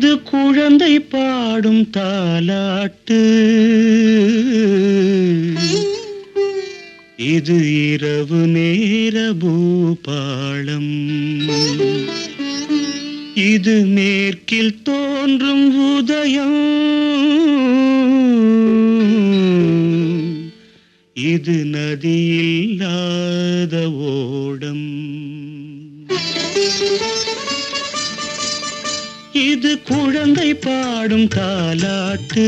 இது குழந்தை பாடும் தாலாட்டு, இது இரவு நேர பூபாளம், இது மேற்கில் தோன்றும் உதயம், இது நதியில்லாத ஓடம், இது குழந்தை பாடும் தாலாட்டு,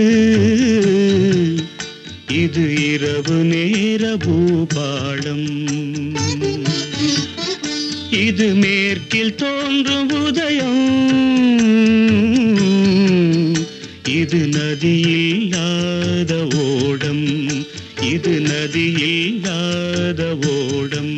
இது இரவு நேர பூபாளம், இது மேற்கில் தோன்றும் உதயம், இது நதியில்லாத ஓடம், இது நதியில்லாத ஓடம்.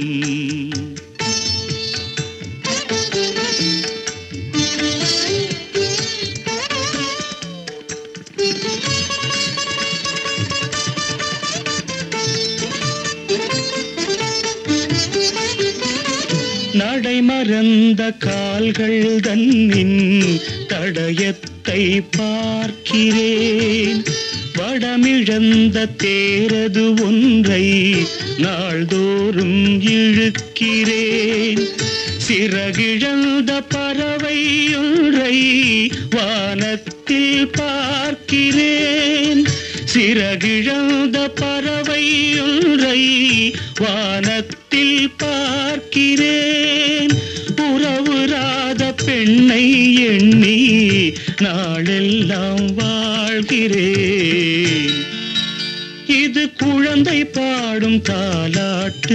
நடைமறந்த கால்கள் தன்னின் தடயத்தை பார்க்கிறேன், வடமிழந்த தேரது ஒன்றை நாள்தோறும் இழுக்கிறேன், சிறகிழந்த பறவை ஒன்றை வானத்தில் பார்க்கிறேன், சிறகிழந்த பறவை ஒன்றை வானத்தில் பார்க்கிறேன், உறவுறாத பெண்ணை எண்ணி நாளெல்லாம் வாழ்கிறேன், இது குழந்தை பாடும் தாலாட்டு,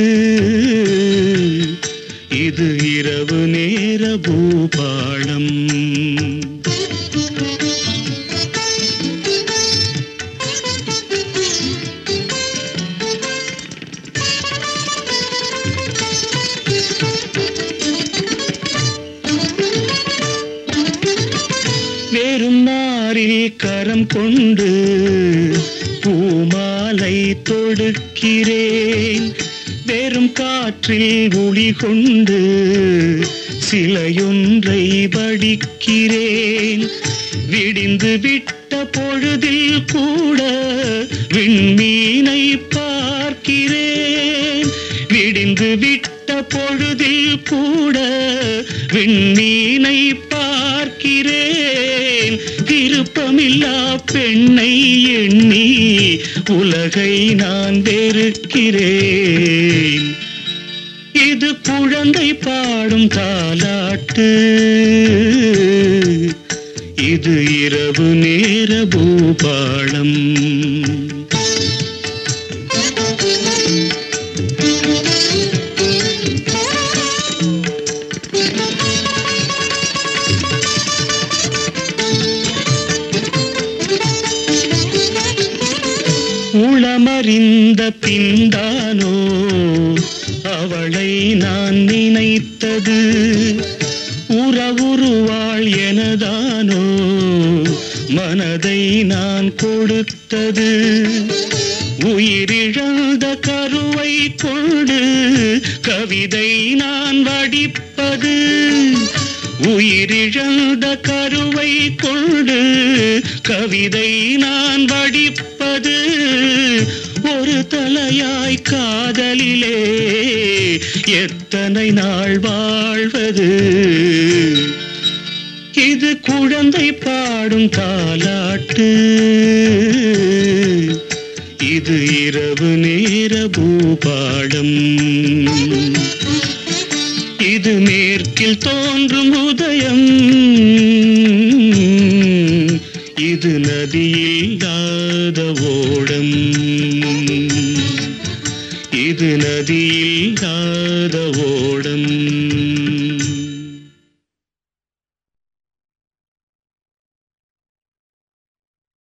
இது இரவு நேர பூபாளம். வேறும் நாரில் கரம் கொண்டு பூமாலை தொடுக்கிறேன், வெறும் காற்றில் ஒளி கொண்டு சிலையொன்றை வடிக்கிறேன், விடிந்து விட்ட பொழுதில் கூட விண்மீனை பார்க்கிறேன், விடிந்து விட்ட பொழுதில் கூட விண்மீனை பார்க்கிறேன், விருப்பமில்லா பெண்ணை எண்ணி உலகை நான் வெறுக்கிறேன், இது குழந்தை பாடும் தாலாட்டு, இது இரவு நேர பூபாளம். உளமறிந்த பின்தானோ அவளை நான் நினைத்தது, உறவுருவாள் எனதானோ மனதை நான் கொடுத்தது, உயிரிழந்த கருவை கொண்டு கவிதை நான் வடிப்பது, உயிரிழந்த கருவை கொண்டு கவிதை நான் வடிப்பது, ஒரு தலையாய் காதலிலே எத்தனை நாள் வாழ்வது, இது குழந்தை பாடும் தாலாட்டு, இது இரவு நேர பூபாளம், இது மேற்கில் தோன்றும் உதயம், இது நதியில்லாத ஓடம், இது நதியில்லாத ஓடம்.